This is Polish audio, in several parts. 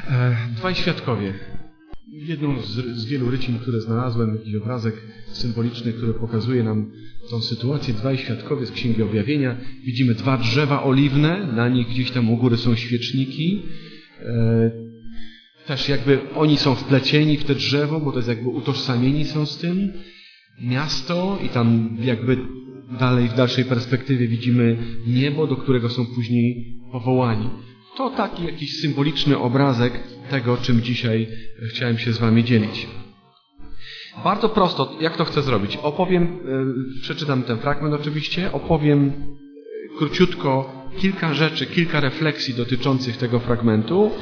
Dwaj świadkowie. Jedną z wielu rycin, które znalazłem, jakiś obrazek symboliczny, który pokazuje nam tą sytuację. Dwaj świadkowie z Księgi Objawienia. Widzimy dwa drzewa oliwne, na nich gdzieś tam u góry są świeczniki. Też jakby oni są wplecieni w te drzewo, bo to jest jakby utożsamieni są z tym. Miasto i tam jakby dalej, w dalszej perspektywie widzimy niebo, do którego są później powołani. To taki jakiś symboliczny obrazek tego, czym dzisiaj chciałem się z wami dzielić. Bardzo prosto, jak to chcę zrobić? Przeczytam ten fragment oczywiście, opowiem króciutko kilka rzeczy, kilka refleksji dotyczących tego fragmentu,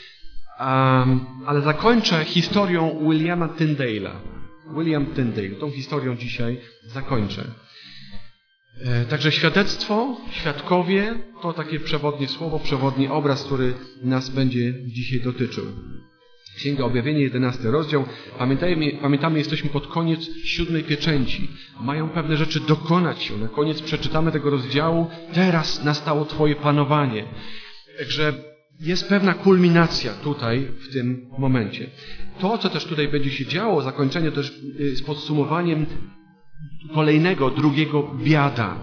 ale zakończę historią Williama Tyndale'a. William Tyndale, tą historią dzisiaj zakończę. Także świadectwo, świadkowie, to takie przewodnie słowo, przewodni obraz, który nas będzie dzisiaj dotyczył. Księga Objawienia, 11 rozdział. Pamiętamy, jesteśmy pod koniec 7 pieczęci. Mają pewne rzeczy dokonać się. Na koniec przeczytamy tego rozdziału. Teraz nastało Twoje panowanie. Także jest pewna kulminacja tutaj, w tym momencie. To, co też tutaj będzie się działo, zakończenie też z podsumowaniem kolejnego, drugiego biada.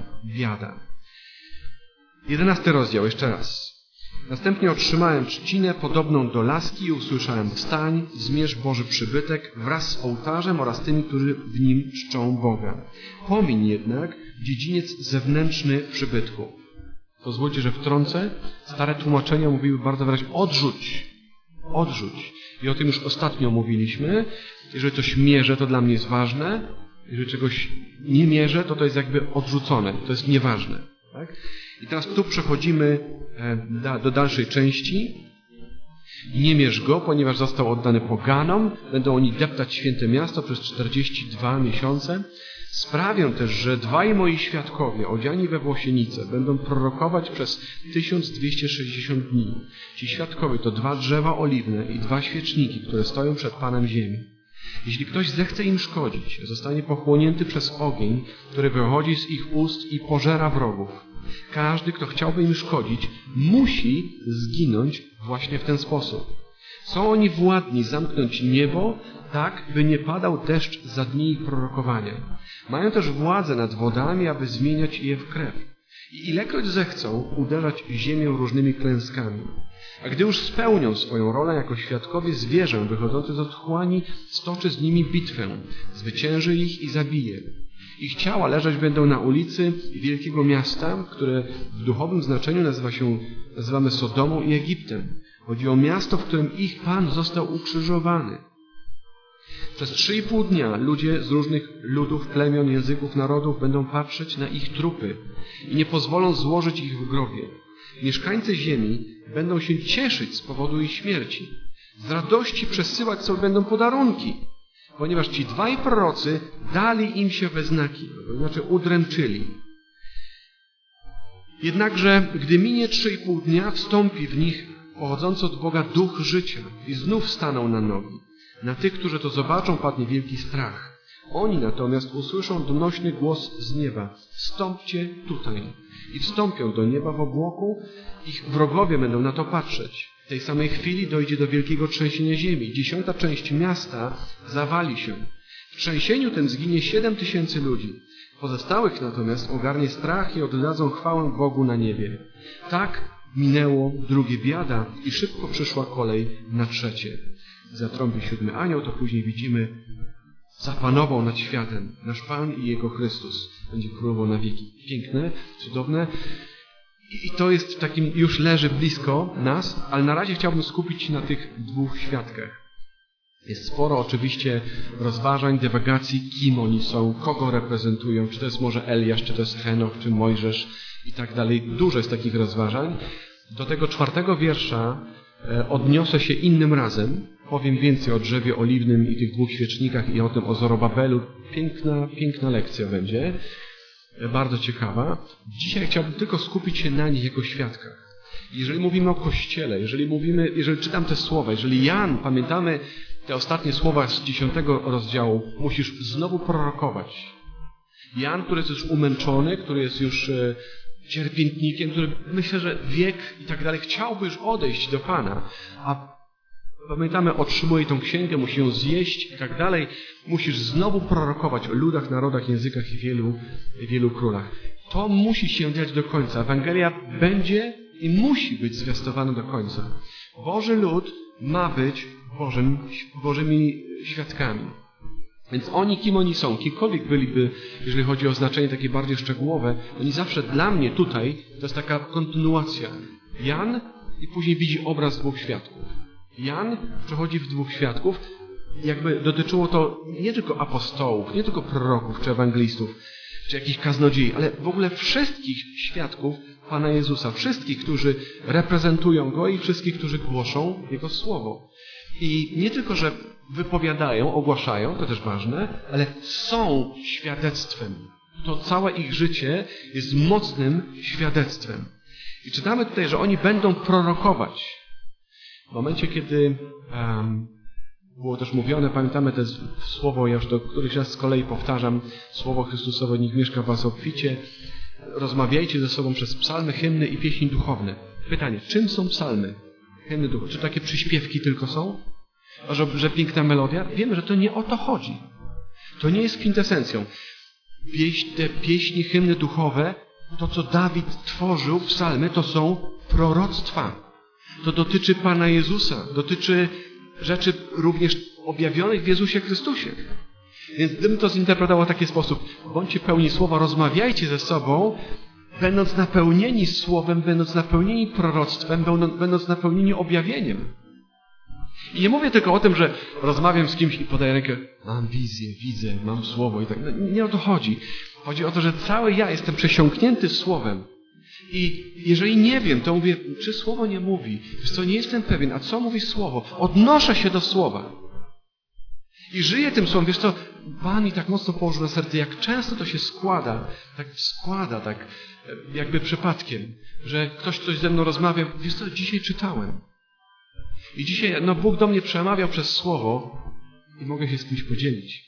11 rozdział, jeszcze raz. Następnie otrzymałem trzcinę podobną do laski i usłyszałem: wstań, zmierz Boży przybytek wraz z ołtarzem oraz tymi, którzy w nim czczą Boga. Pomiń jednak dziedziniec zewnętrzny przybytku. Pozwólcie, że wtrącę. Stare tłumaczenia mówiły bardzo wyraźnie: odrzuć. I o tym już ostatnio mówiliśmy. Jeżeli coś mierzę, to dla mnie jest ważne. Jeżeli czegoś nie mierzę, to jest jakby odrzucone. To jest nieważne. Tak? I teraz tu przechodzimy do dalszej części. Nie mierz go, ponieważ został oddany poganom. Będą oni deptać święte miasto przez 42 miesiące. Sprawię też, że dwaj moi świadkowie, odziani we włosienice, będą prorokować przez 1260 dni. Ci świadkowie to dwa drzewa oliwne i dwa świeczniki, które stoją przed Panem ziemi. Jeśli ktoś zechce im szkodzić, zostanie pochłonięty przez ogień, który wychodzi z ich ust i pożera wrogów. Każdy, kto chciałby im szkodzić, musi zginąć właśnie w ten sposób. Są oni władni zamknąć niebo, tak by nie padał deszcz za dni ich prorokowania. Mają też władzę nad wodami, aby zmieniać je w krew. I ilekroć zechcą, uderzać ziemię różnymi klęskami. A gdy już spełnią swoją rolę jako świadkowie, zwierzę wychodzące z otchłani stoczy z nimi bitwę, zwycięży ich i zabije. Ich ciała leżeć będą na ulicy wielkiego miasta, które w duchowym znaczeniu nazywamy Sodomą i Egiptem. Chodzi o miasto, w którym ich Pan został ukrzyżowany. Przez 3,5 dnia ludzie z różnych ludów, plemion, języków, narodów będą patrzeć na ich trupy i nie pozwolą złożyć ich w grobie. Mieszkańcy ziemi będą się cieszyć z powodu ich śmierci. Z radości przesyłać sobie będą podarunki, ponieważ ci dwaj prorocy dali im się we znaki, to znaczy udręczyli. Jednakże, gdy minie 3,5 dnia, wstąpi w nich pochodzący od Boga duch życia i znów staną na nogi. Na tych, którzy to zobaczą, padnie wielki strach. Oni natomiast usłyszą donośny głos z nieba: wstąpcie tutaj. I wstąpią do nieba w obłoku, ich wrogowie będą na to patrzeć. W tej samej chwili dojdzie do wielkiego trzęsienia ziemi. 10. część miasta zawali się. W trzęsieniu tym zginie 7000 ludzi. Pozostałych natomiast ogarnie strach i oddadzą chwałę Bogu na niebie. Tak minęło drugie biada i szybko przyszła kolej na trzecie. Zatrąbi 7. anioł, to później widzimy, zapanował nad światem. Nasz Pan i Jego Chrystus będzie królował na wieki. Piękne, cudowne. I to jest takim, już leży blisko nas, ale na razie chciałbym skupić się na tych dwóch świadkach. Jest sporo oczywiście rozważań, dywagacji, kim oni są, kogo reprezentują, czy to jest może Eliasz, czy to jest Henoch, czy Mojżesz i tak dalej. Dużo jest takich rozważań. Do tego 4. wiersza odniosę się innym razem. Powiem więcej o drzewie oliwnym i tych dwóch świecznikach i o tym o Zorobabelu. Piękna lekcja będzie. Bardzo ciekawa. Dzisiaj chciałbym tylko skupić się na nich jako świadkach. Jeżeli mówimy o Kościele, jeżeli czytam te słowa, jeżeli Jan, pamiętamy te ostatnie słowa z 10 rozdziału, musisz znowu prorokować. Jan, który jest już umęczony, który jest już cierpiętnikiem, który myślę, że wiek i tak dalej chciałby już odejść do Pana, a pamiętamy, otrzymuje tą księgę, musi ją zjeść i tak dalej. Musisz znowu prorokować o ludach, narodach, językach i wielu królach. To musi się dziać do końca. Ewangelia będzie i musi być zwiastowana do końca. Boży lud ma być Bożymi świadkami. Więc oni, kim oni są, kimkolwiek byliby, jeżeli chodzi o znaczenie takie bardziej szczegółowe, oni zawsze dla mnie tutaj, to jest taka kontynuacja. Jan i później widzi obraz dwóch świadków. Jan przechodzi w dwóch świadków. Jakby dotyczyło to nie tylko apostołów, nie tylko proroków czy ewangelistów, czy jakichś kaznodziei, ale w ogóle wszystkich świadków Pana Jezusa. Wszystkich, którzy reprezentują Go i wszystkich, którzy głoszą Jego Słowo. I nie tylko, że wypowiadają, ogłaszają, to też ważne, ale są świadectwem. To całe ich życie jest mocnym świadectwem. I czytamy tutaj, że oni będą prorokować. W momencie, kiedy było też mówione, pamiętamy to słowo, ja już to któryś raz z kolei powtarzam, słowo Chrystusowe, niech mieszka w was obficie. Rozmawiajcie ze sobą przez psalmy, hymny i pieśni duchowne. Pytanie, czym są psalmy? Hymny duchowne. Czy takie przyśpiewki tylko są? A że piękna melodia? Wiemy, że to nie o to chodzi. To nie jest kwintesencją. Te pieśni, hymny duchowe, to co Dawid tworzył, psalmy, to są proroctwa. To dotyczy Pana Jezusa, dotyczy rzeczy również objawionych w Jezusie Chrystusie. Więc gdybym to zinterpretował w taki sposób, bądźcie pełni słowa, rozmawiajcie ze sobą, będąc napełnieni słowem, będąc napełnieni proroctwem, będąc napełnieni objawieniem. I nie mówię tylko o tym, że rozmawiam z kimś i podaję rękę, mam wizję, widzę, mam słowo i tak. No, nie o to chodzi. Chodzi o to, że cały ja jestem przesiąknięty słowem. I jeżeli nie wiem, to mówię, czy słowo nie mówi? Wiesz co, nie jestem pewien. A co mówi słowo? Odnoszę się do słowa. I żyję tym słowem. Wiesz co, Pan mi tak mocno położył na serce, jak często to się składa, tak jakby przypadkiem, że ktoś coś ze mną rozmawia. Wiesz co, dzisiaj czytałem. I dzisiaj, Bóg do mnie przemawiał przez słowo i mogę się z kimś podzielić.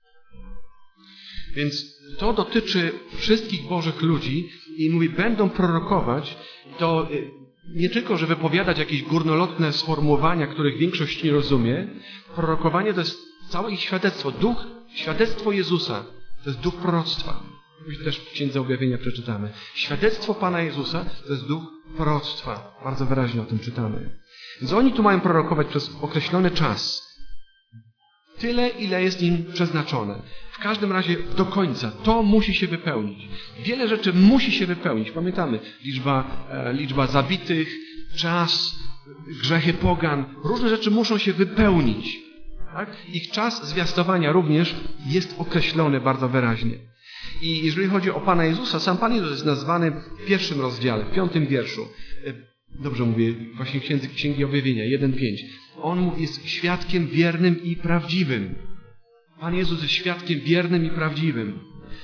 Więc to dotyczy wszystkich Bożych ludzi i mówi, będą prorokować, to nie tylko, że wypowiadać jakieś górnolotne sformułowania, których większość nie rozumie. Prorokowanie to jest całe ich świadectwo. Świadectwo Jezusa to jest duch proroctwa. Też w Księdze Objawienia przeczytamy. Świadectwo Pana Jezusa to jest duch proroctwa. Bardzo wyraźnie o tym czytamy. Więc oni tu mają prorokować przez określony czas. Tyle, ile jest im przeznaczone. W każdym razie do końca. To musi się wypełnić. Wiele rzeczy musi się wypełnić. Pamiętamy, liczba zabitych, czas, grzechy pogan. Różne rzeczy muszą się wypełnić. Tak? Ich czas zwiastowania również jest określony bardzo wyraźnie. I jeżeli chodzi o Pana Jezusa, sam Pan Jezus jest nazwany w 1 rozdziale, w 5 wierszu. Dobrze mówię, właśnie Księgi Objawienia, 1:5. On jest świadkiem wiernym i prawdziwym. Pan Jezus jest świadkiem wiernym i prawdziwym.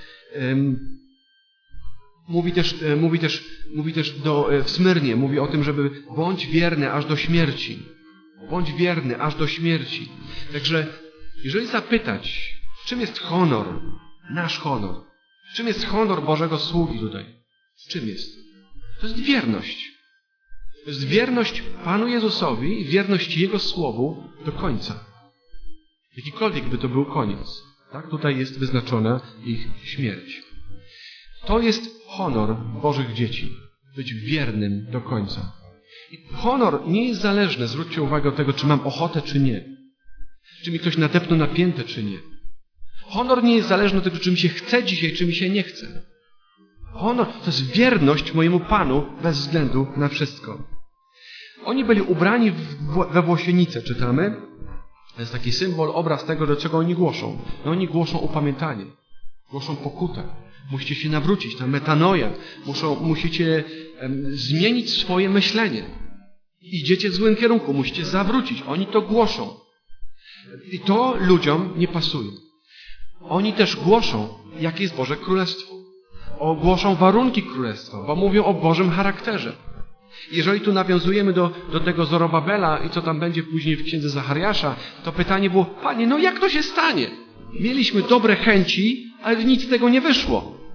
Mówi też w Smyrnie, mówi o tym, żeby bądź wierny aż do śmierci. Bądź wierny aż do śmierci. Także, jeżeli zapytać, czym jest honor, nasz honor, czym jest honor Bożego sługi tutaj? Czym jest? To jest wierność. To jest wierność Panu Jezusowi i wierność Jego Słowu do końca. Jakikolwiek by to był koniec. Tak? Tutaj jest wyznaczona ich śmierć. To jest honor Bożych dzieci. Być wiernym do końca. I honor nie jest zależny, zwróćcie uwagę od tego, czy mam ochotę, czy nie. Czy mi ktoś nadepnął na piętę, czy nie. Honor nie jest zależny od tego, czy mi się chce dzisiaj, czy mi się nie chce. Honor to jest wierność mojemu Panu bez względu na wszystko. Oni byli ubrani we włosienice, czytamy. To jest taki symbol, obraz tego, do czego oni głoszą. No oni głoszą upamiętanie. Głoszą pokutę. Musicie się nawrócić, ta metanoja. Musicie zmienić swoje myślenie. Idziecie w złym kierunku, musicie zawrócić. Oni to głoszą. I to ludziom nie pasuje. Oni też głoszą, jakie jest Boże Królestwo. Głoszą warunki Królestwa, bo mówią o Bożym charakterze. Jeżeli tu nawiązujemy do tego Zorobabela i co tam będzie później w Księdze Zachariasza, to pytanie było, Panie, jak to się stanie? Mieliśmy dobre chęci, ale nic z tego nie wyszło.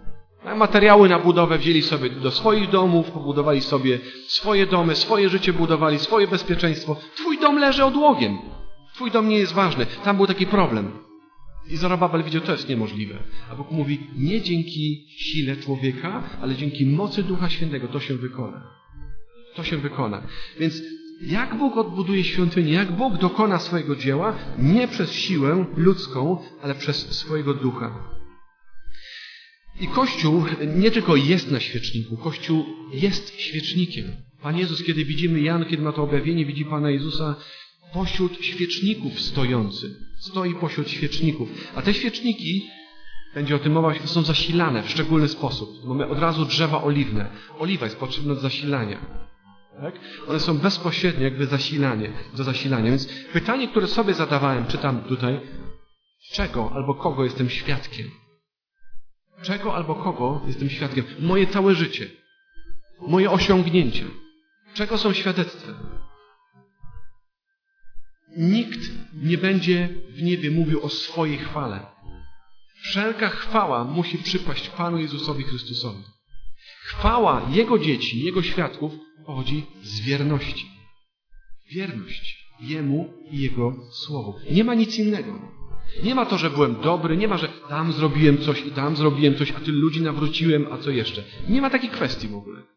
Materiały na budowę wzięli sobie do swoich domów, pobudowali sobie swoje domy, swoje życie budowali, swoje bezpieczeństwo. Twój dom leży odłogiem. Twój dom nie jest ważny. Tam był taki problem. I Zorobabel widział, to jest niemożliwe. A Bóg mówi, nie dzięki sile człowieka, ale dzięki mocy Ducha Świętego to się wykona. To się wykona. Więc jak Bóg odbuduje świątynię, jak Bóg dokona swojego dzieła, nie przez siłę ludzką, ale przez swojego Ducha. I Kościół nie tylko jest na świeczniku, Kościół jest świecznikiem. Pan Jezus, kiedy widzimy Jan, kiedy ma to objawienie, widzi Pana Jezusa pośród świeczników stojący. Stoi pośród świeczników. A te świeczniki, będzie o tym mowa, są zasilane w szczególny sposób. Mamy od razu drzewa oliwne. Oliwa jest potrzebna do zasilania. Tak? One są bezpośrednio jakby do zasilania. Więc pytanie, które sobie zadawałem, czytam tutaj, czego albo kogo jestem świadkiem? Czego albo kogo jestem świadkiem? Moje całe życie. Moje osiągnięcia. Czego są świadectwem? Nikt nie będzie w niebie mówił o swojej chwale. Wszelka chwała musi przypaść Panu Jezusowi Chrystusowi. Chwała Jego dzieci, Jego świadków pochodzi z wierności. Wierność Jemu i Jego Słowu. Nie ma nic innego. Nie ma to, że byłem dobry, nie ma, że tam zrobiłem coś i tam zrobiłem coś, a tylu ludzi nawróciłem, a co jeszcze. Nie ma takiej kwestii w ogóle.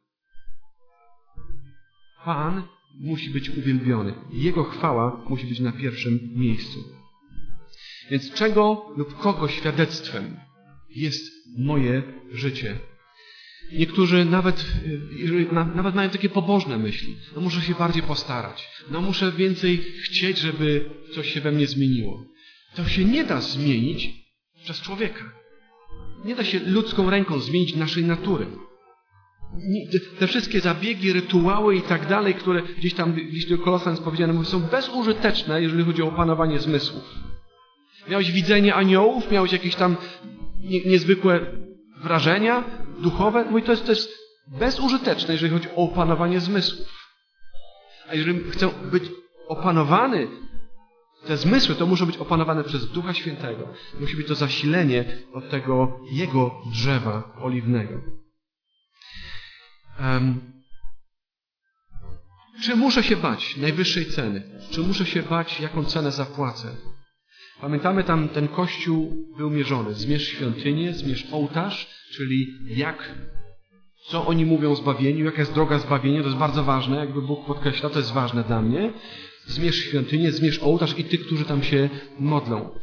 Pan musi być uwielbiony. Jego chwała musi być na pierwszym miejscu. Więc czego lub kogo świadectwem jest moje życie? Niektórzy nawet mają takie pobożne myśli. No muszę się bardziej postarać. No muszę więcej chcieć, żeby coś się we mnie zmieniło. To się nie da zmienić przez człowieka. Nie da się ludzką ręką zmienić naszej natury. Te wszystkie zabiegi, rytuały i tak dalej, które gdzieś tam w liście do Kolosan jest powiedziane, są bezużyteczne, jeżeli chodzi o opanowanie zmysłów. Miałeś widzenie aniołów, miałeś jakieś tam niezwykłe wrażenia duchowe. Mówi, to jest bezużyteczne, jeżeli chodzi o opanowanie zmysłów. A jeżeli chcę być opanowany, te zmysły to muszą być opanowane przez Ducha Świętego. Musi być to zasilenie od tego Jego drzewa oliwnego. Czy muszę się bać najwyższej ceny? Czy muszę się bać, jaką cenę zapłacę? Pamiętamy, tam ten kościół był mierzony. Zmierz świątynię, zmierz ołtarz, czyli co oni mówią o zbawieniu, jaka jest droga zbawienia, to jest bardzo ważne, jakby Bóg podkreśla, to jest ważne dla mnie. Zmierz świątynię, zmierz ołtarz i tych, którzy tam się modlą.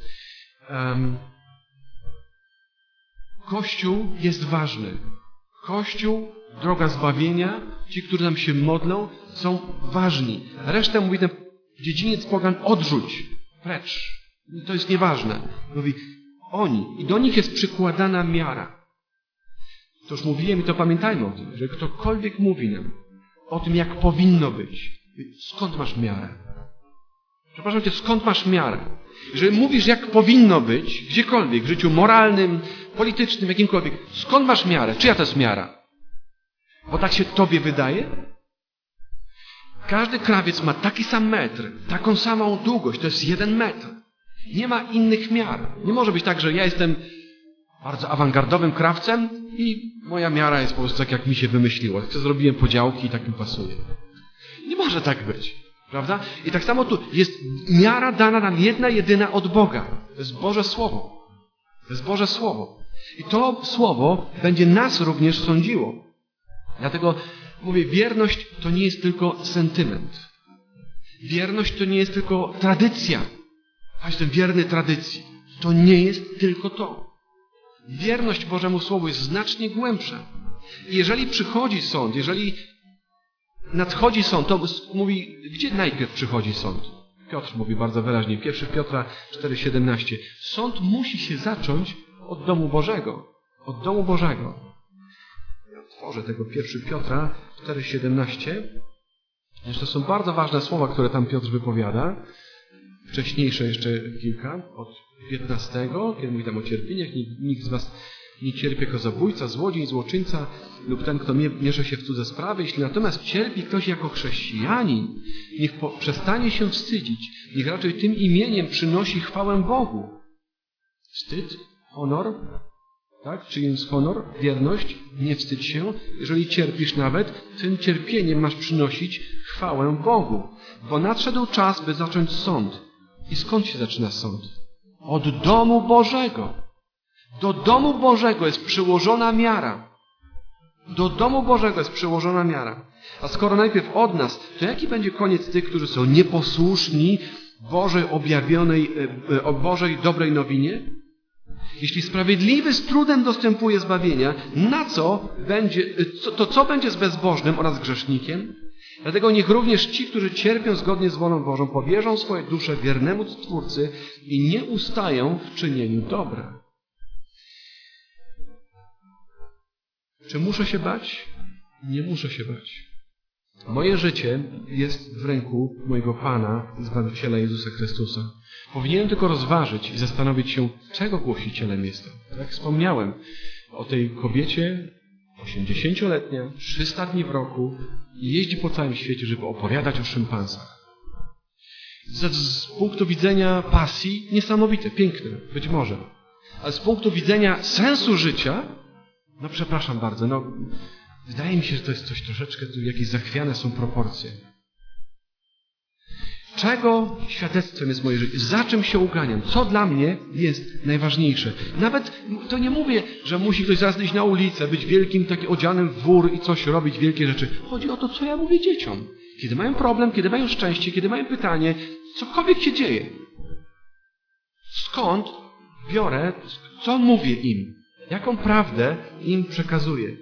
Kościół jest ważny. Kościół, droga zbawienia, ci, którzy tam się modlą, są ważni. Resztę mówi ten dziedziniec pogan odrzuć, precz. To jest nieważne. Mówi oni i do nich jest przykładana miara. To już mówiłem i to pamiętajmy o tym, że ktokolwiek mówi nam o tym, jak powinno być, skąd masz miarę? Przepraszam Cię, skąd masz miarę? Jeżeli mówisz, jak powinno być, gdziekolwiek, w życiu moralnym, politycznym, jakimkolwiek, skąd masz miarę? Czyja to jest miara? Bo tak się Tobie wydaje? Każdy krawiec ma taki sam metr, taką samą długość, to jest 1 metr. Nie ma innych miar. Nie może być tak, że ja jestem bardzo awangardowym krawcem i moja miara jest po prostu tak, jak mi się wymyśliło. Jak zrobiłem podziałki i tak mi pasuje. Nie może tak być. Prawda? I tak samo tu jest miara dana nam jedna, jedyna od Boga. To jest Boże Słowo. To jest Boże Słowo. I to Słowo będzie nas również sądziło. Dlatego mówię, wierność to nie jest tylko sentyment. Wierność to nie jest tylko tradycja. A jestem wierny tradycji. To nie jest tylko to. Wierność Bożemu Słowu jest znacznie głębsza. I jeżeli przychodzi sąd, jeżeli nadchodzi sąd, to mówi, gdzie najpierw przychodzi sąd? Piotr mówi bardzo wyraźnie, 1 Piotra 4,17. Sąd musi się zacząć od domu Bożego. Od domu Bożego. Ja otworzę tego 1 Piotra 4,17. To są bardzo ważne słowa, które tam Piotr wypowiada. Wcześniejsze jeszcze kilka, od 15, kiedy mówi tam o cierpieniach. Nikt z was nie cierpi jako zabójca, złodziej, złoczyńca lub ten, kto miesza się w cudze sprawy. Jeśli natomiast cierpi ktoś jako chrześcijanin, niech przestanie się wstydzić. Niech raczej tym imieniem przynosi chwałę Bogu. Wstyd, honor, Tak? Czyniąc honor, wierność, nie wstydź się. Jeżeli cierpisz nawet, tym cierpieniem masz przynosić chwałę Bogu. Bo nadszedł czas, by zacząć sąd. I skąd się zaczyna sąd? Od domu Bożego. Do domu Bożego jest przyłożona miara. Do domu Bożego jest przyłożona miara. A skoro najpierw od nas, to jaki będzie koniec tych, którzy są nieposłuszni Bożej objawionej, Bożej dobrej nowinie? Jeśli sprawiedliwy z trudem dostępuje zbawienia, co będzie z bezbożnym oraz grzesznikiem? Dlatego niech również ci, którzy cierpią zgodnie z wolą Bożą, powierzą swoje dusze wiernemu Stwórcy i nie ustają w czynieniu dobra. Czy muszę się bać? Nie muszę się bać. Moje życie jest w ręku mojego Pana, Zbawiciela Jezusa Chrystusa. Powinienem tylko rozważyć i zastanowić się, czego głosicielem jestem. Jak wspomniałem o tej kobiecie, 80-letnia, 300 dni w roku, jeździ po całym świecie, żeby opowiadać o szympansach. Z punktu widzenia pasji niesamowite, piękne, być może. Ale z punktu widzenia sensu życia, no przepraszam bardzo, wydaje mi się, że to jest coś troszeczkę, tu jakieś zachwiane są proporcje. Czego świadectwem jest moje życie? Za czym się uganiam? Co dla mnie jest najważniejsze? Nawet to nie mówię, że musi ktoś zaraz iść na ulicę, być wielkim, taki odzianym w wór i coś robić, wielkie rzeczy. Chodzi o to, co ja mówię dzieciom. Kiedy mają problem, kiedy mają szczęście, kiedy mają pytanie, cokolwiek się dzieje. Skąd biorę, co mówię im? Jaką prawdę im przekazuję?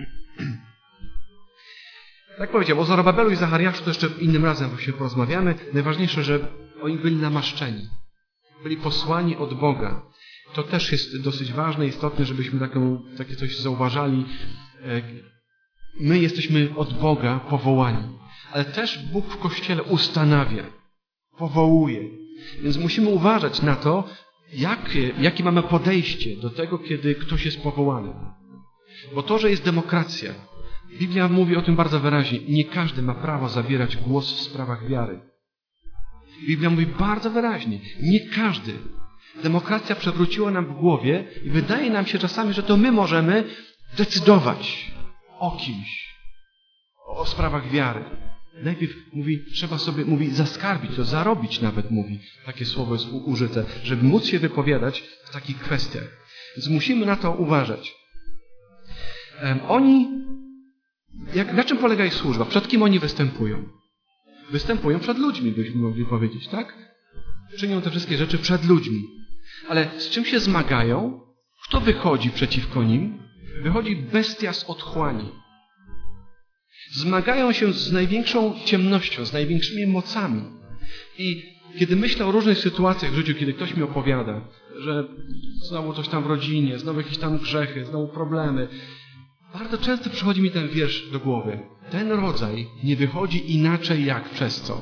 Tak powiedziałem, o Zorobabelu i Zachariaszu to jeszcze innym razem właśnie porozmawiamy. Najważniejsze, że oni byli namaszczeni. Byli posłani od Boga. To też jest dosyć ważne, istotne, żebyśmy takie coś zauważali. My jesteśmy od Boga powołani. Ale też Bóg w Kościele ustanawia, powołuje. Więc musimy uważać na to, jakie mamy podejście do tego, kiedy ktoś jest powołany. Bo to, że jest demokracja, Biblia mówi o tym bardzo wyraźnie. Nie każdy ma prawo zabierać głos w sprawach wiary. Biblia mówi bardzo wyraźnie. Nie każdy. Demokracja przewróciła nam w głowie i wydaje nam się czasami, że to my możemy decydować o kimś, o sprawach wiary. Najpierw trzeba sobie, zaskarbić to, zarobić nawet, takie słowo jest użyte, żeby móc się wypowiadać w takich kwestiach. Więc musimy na to uważać. Na czym polega ich służba? Przed kim oni występują? Występują przed ludźmi, byśmy mogli powiedzieć, tak? Czynią te wszystkie rzeczy przed ludźmi. Ale z czym się zmagają? Kto wychodzi przeciwko nim? Wychodzi bestia z otchłani. Zmagają się z największą ciemnością, z największymi mocami. I kiedy myślę o różnych sytuacjach w życiu, kiedy ktoś mi opowiada, że znowu coś tam w rodzinie, znowu jakieś tam grzechy, znowu problemy, bardzo często przychodzi mi ten wiersz do głowy. Ten rodzaj nie wychodzi inaczej jak przez co?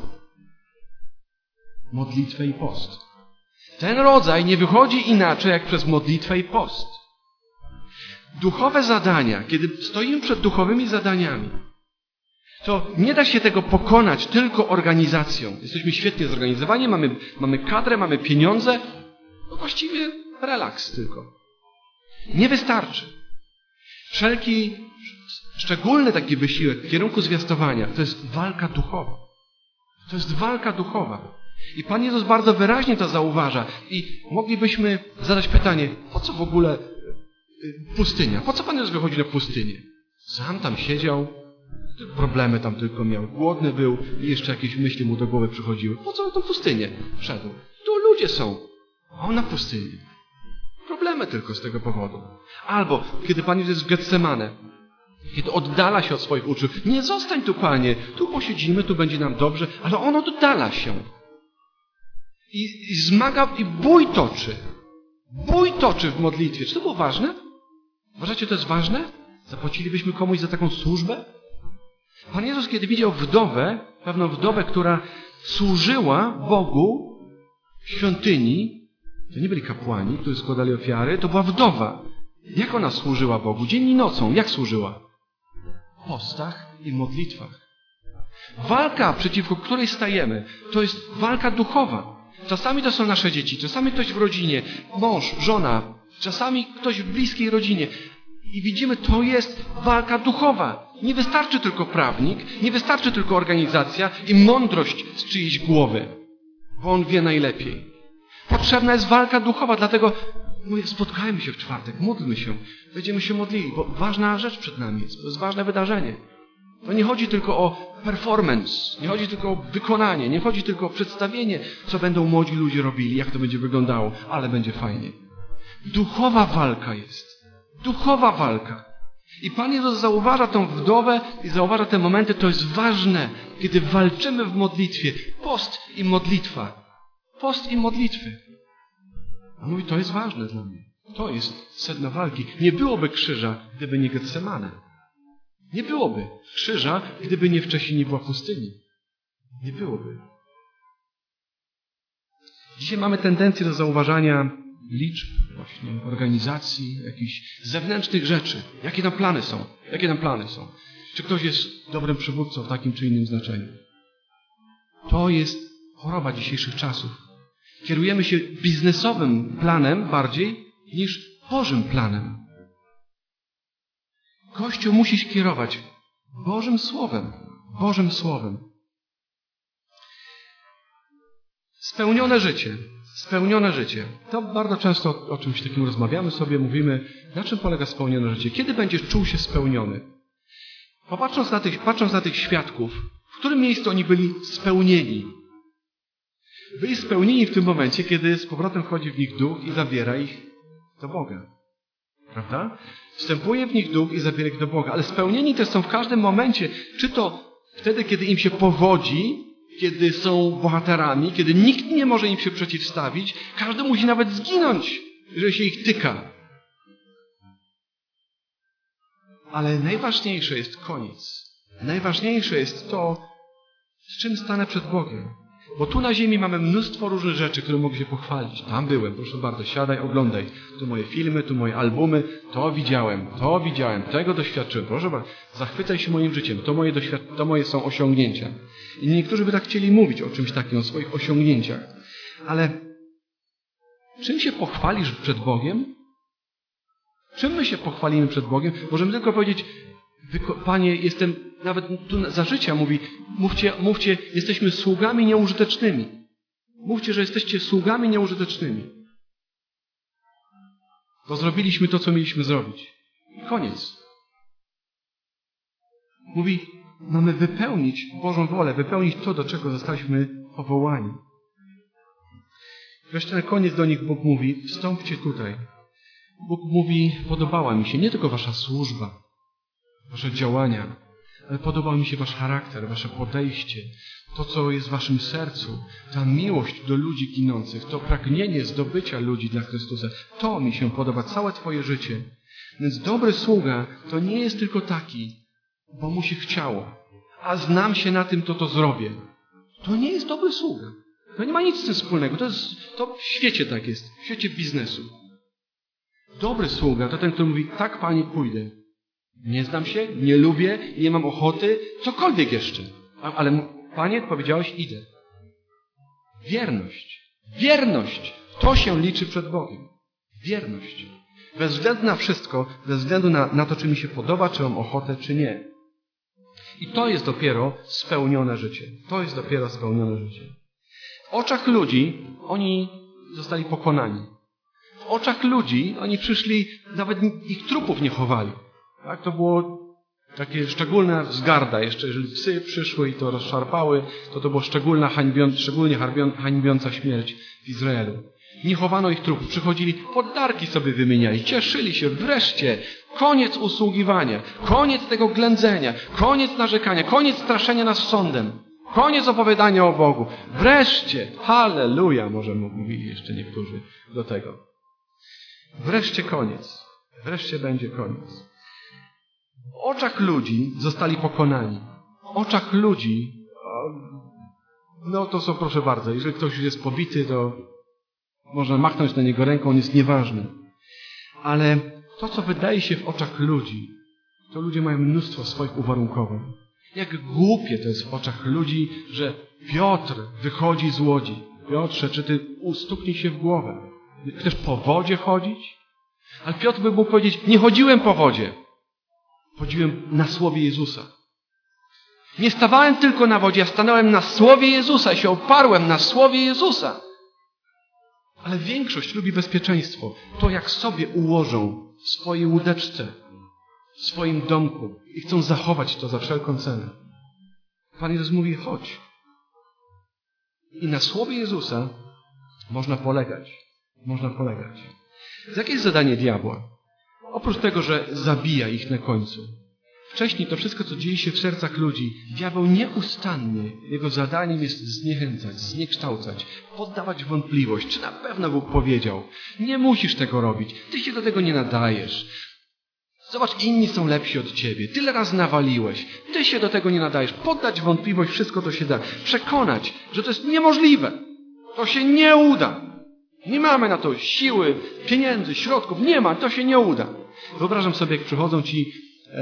Modlitwę i post. Ten rodzaj nie wychodzi inaczej jak przez modlitwę i post. Duchowe zadania, kiedy stoimy przed duchowymi zadaniami, to nie da się tego pokonać tylko organizacją. Jesteśmy świetnie zorganizowani, mamy kadrę, mamy pieniądze. To właściwie relaks tylko. Nie wystarczy. Wszelki szczególny taki wysiłek w kierunku zwiastowania to jest walka duchowa. To jest walka duchowa. I Pan Jezus bardzo wyraźnie to zauważa. I moglibyśmy zadać pytanie, po co w ogóle pustynia? Po co Pan Jezus wychodzi na pustynię? Sam tam siedział, problemy tam tylko miał. Głodny był i jeszcze jakieś myśli mu do głowy przychodziły. Po co na tą pustynię wszedł? Tu ludzie są. A on na pustyni. Problemy tylko z tego powodu. Albo kiedy Pan Jezus jest w Getsemane, kiedy oddala się od swoich uczniów. Nie zostań tu, Panie. Tu posiedzimy, tu będzie nam dobrze. Ale on oddala się. I zmaga, i bój toczy. Bój toczy w modlitwie. Czy to było ważne? Uważacie, to jest ważne? Zapłacilibyśmy komuś za taką służbę? Pan Jezus, kiedy widział wdowę, pewną wdowę, która służyła Bogu w świątyni, to nie byli kapłani, którzy składali ofiary, to była wdowa. Jak ona służyła Bogu? Dzień i nocą. Jak służyła? W postach i modlitwach. Walka, przeciwko której stajemy, to jest walka duchowa. Czasami to są nasze dzieci, czasami ktoś w rodzinie, mąż, żona, Czasami ktoś w bliskiej rodzinie. I widzimy, to jest walka duchowa. Nie wystarczy tylko prawnik, nie wystarczy tylko organizacja i mądrość z czyjejś głowy, bo on wie najlepiej. Potrzebna jest walka duchowa, dlatego mówię, spotkajmy się w czwartek, módlmy się, będziemy się modlili, bo ważna rzecz przed nami jest, to jest ważne wydarzenie. To nie chodzi tylko o performance, nie chodzi tylko o wykonanie, nie chodzi tylko o przedstawienie, co będą młodzi ludzie robili, jak to będzie wyglądało, ale będzie fajnie. Duchowa walka jest. Duchowa walka. I Pan Jezus zauważa tą wdowę i zauważa te momenty, to jest ważne, kiedy walczymy w modlitwie. Post i modlitwa. Post i modlitwy. A mówi, to jest ważne dla mnie. To jest sedno walki. Nie byłoby krzyża, gdyby nie Getsemane. Nie byłoby krzyża, gdyby nie wcześniej nie była pustyni. Nie byłoby. Dzisiaj mamy tendencję do zauważania liczb, właśnie organizacji, jakichś zewnętrznych rzeczy. Jakie tam plany są? Jakie tam plany są? Czy ktoś jest dobrym przywódcą w takim czy innym znaczeniu? To jest choroba dzisiejszych czasów. Kierujemy się biznesowym planem bardziej niż Bożym planem. Kościół musi się kierować Bożym Słowem. Bożym Słowem. Spełnione życie. Spełnione życie. To bardzo często o czymś takim rozmawiamy sobie, mówimy, na czym polega spełnione życie. Kiedy będziesz czuł się spełniony? Patrząc na tych świadków, w którym miejscu oni byli spełnieni? Byli spełnieni w tym momencie, kiedy z powrotem wchodzi w nich duch i zabiera ich do Boga. Prawda? Wstępuje w nich duch i zabiera ich do Boga. Ale spełnieni też są w każdym momencie. Czy to wtedy, kiedy im się powodzi, kiedy są bohaterami, kiedy nikt nie może im się przeciwstawić, każdy musi nawet zginąć, że się ich tyka. Ale najważniejsze jest koniec. Najważniejsze jest to, z czym stanę przed Bogiem. Bo tu na ziemi mamy mnóstwo różnych rzeczy, które mogę się pochwalić. Tam byłem, proszę bardzo, siadaj, oglądaj. Tu moje filmy, tu moje albumy, to widziałem, tego doświadczyłem. Proszę bardzo, zachwycaj się moim życiem, to moje są osiągnięcia. I niektórzy by tak chcieli mówić o czymś takim, o swoich osiągnięciach. Ale czym się pochwalisz przed Bogiem? Czym my się pochwalimy przed Bogiem? Możemy tylko powiedzieć, Panie, jestem, nawet tu za życia mówi, mówcie, jesteśmy sługami nieużytecznymi. Mówcie, że jesteście sługami nieużytecznymi. Bo zrobiliśmy to, co mieliśmy zrobić. I koniec. Mówi, mamy wypełnić Bożą wolę, wypełnić to, do czego zostaliśmy powołani. Wreszcie na koniec do nich Bóg mówi, wstąpcie tutaj. Bóg mówi, podobała mi się nie tylko wasza służba, wasze działania, ale podobał mi się wasz charakter, wasze podejście, to, co jest w waszym sercu, ta miłość do ludzi ginących, to pragnienie zdobycia ludzi dla Chrystusa. To mi się podoba, całe twoje życie. Więc dobry sługa to nie jest tylko taki, bo mu się chciało, a znam się na tym, to zrobię. To nie jest dobry sługa. To nie ma nic z tym wspólnego. To w świecie tak jest, w świecie biznesu. Dobry sługa to ten, który mówi, tak, Panie, pójdę. Nie znam się, nie lubię, nie mam ochoty, cokolwiek jeszcze. Ale Panie, powiedziałeś, idę. Wierność. Wierność. To się liczy przed Bogiem. Wierność. Bez względu na wszystko, bez względu na to, czy mi się podoba, czy mam ochotę, czy nie. I to jest dopiero spełnione życie. To jest dopiero spełnione życie. W oczach ludzi oni zostali pokonani. W oczach ludzi oni przyszli, nawet ich trupów nie chowali. Tak? To było takie szczególna wzgarda. Jeszcze jeżeli psy przyszły i to rozszarpały, to była szczególnie hańbiąca śmierć w Izraelu. Nie chowano ich trupów. Przychodzili, poddarki sobie wymieniali. Cieszyli się. Wreszcie koniec usługiwania. Koniec tego ględzenia. Koniec narzekania. Koniec straszenia nas sądem. Koniec opowiadania o Bogu. Wreszcie. Halleluja, może mówili jeszcze niektórzy do tego. Wreszcie koniec. Wreszcie będzie koniec. W oczach ludzi zostali pokonani. W oczach ludzi, no to są, proszę bardzo, jeżeli ktoś już jest pobity, to można machnąć na niego ręką, on jest nieważny. Ale to, co wydaje się w oczach ludzi, to ludzie mają mnóstwo swoich uwarunkowań. Jak głupie to jest w oczach ludzi, że Piotr wychodzi z łodzi. Piotrze, czy ty ustuknij się w głowę? Chcesz po wodzie chodzić? Ale Piotr by mógł powiedzieć, nie chodziłem po wodzie. Chodziłem na słowie Jezusa. Nie stawałem tylko na wodzie, ja stanąłem na słowie Jezusa, się oparłem na słowie Jezusa. Ale większość lubi bezpieczeństwo. To, jak sobie ułożą w swojej łódeczce, w swoim domku i chcą zachować to za wszelką cenę. Pan Jezus mówi, chodź. I na słowie Jezusa można polegać. Można polegać. Jakie jest zadanie diabła? Oprócz tego, że zabija ich na końcu. Wcześniej to wszystko, co dzieje się w sercach ludzi, diabeł nieustannie, jego zadaniem jest zniechęcać, zniekształcać, poddawać wątpliwość, czy na pewno Bóg powiedział. Nie musisz tego robić, ty się do tego nie nadajesz. Zobacz, inni są lepsi od ciebie, tyle razy nawaliłeś, ty się do tego nie nadajesz. Poddać wątpliwość, wszystko to się da. Przekonać, że to jest niemożliwe, to się nie uda. Nie mamy na to siły, pieniędzy, środków, nie ma, to się nie uda. Wyobrażam sobie, jak przychodzą ci